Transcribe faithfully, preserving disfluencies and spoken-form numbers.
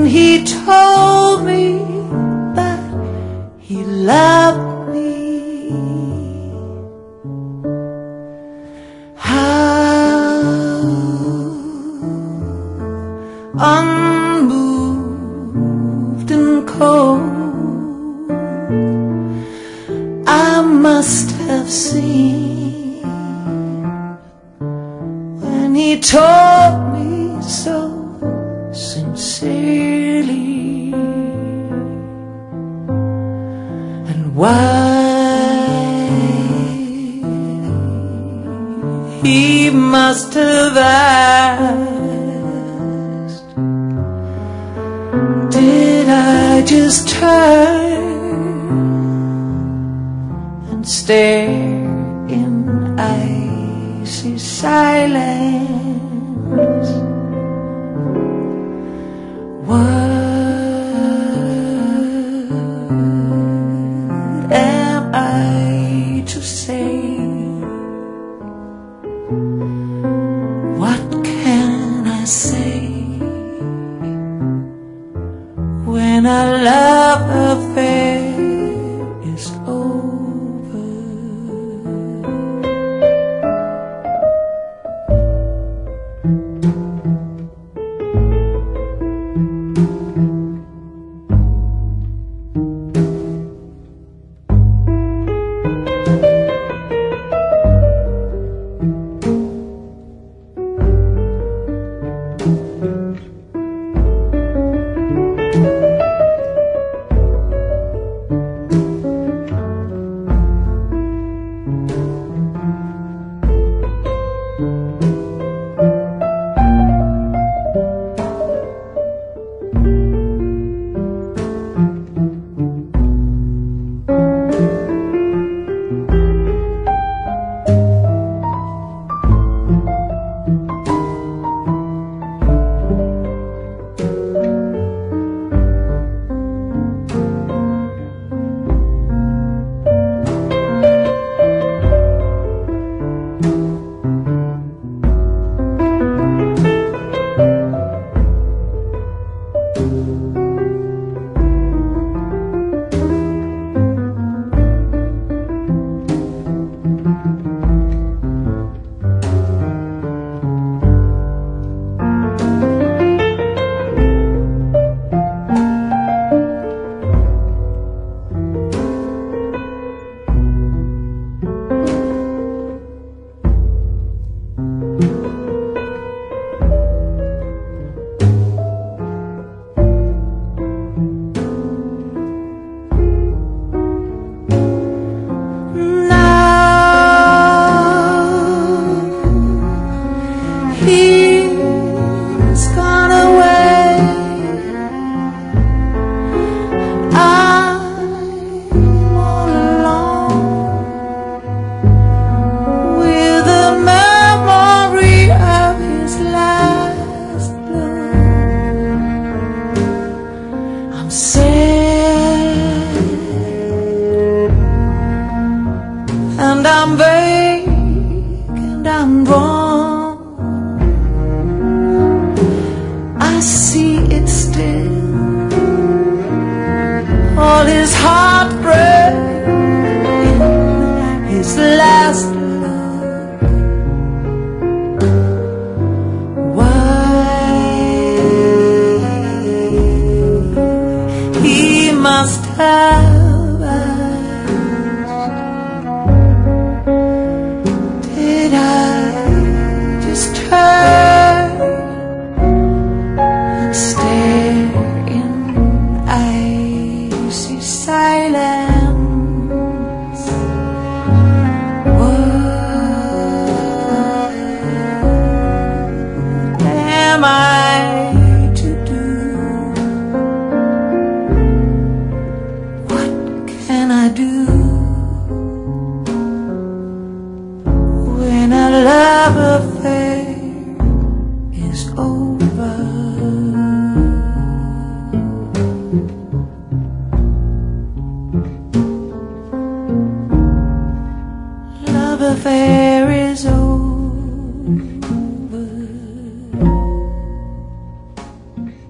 he told me that he loved me. How unmoved and cold I must have seemed when he told me so sincerely, and why he must have asked. Did I just turn and stare in icy silence? What am I to say? What can I say when a love affair is over? He's gone away. I'm all alone with the memory of his last blow. I'm sad and I'm vague and I'm wrong. I see it still, all his heartbreak in his last love. Why he must have asked. Did I just turn, stare in icy silence? What am I to do? What can I do when a love affair is over? Love affair is over.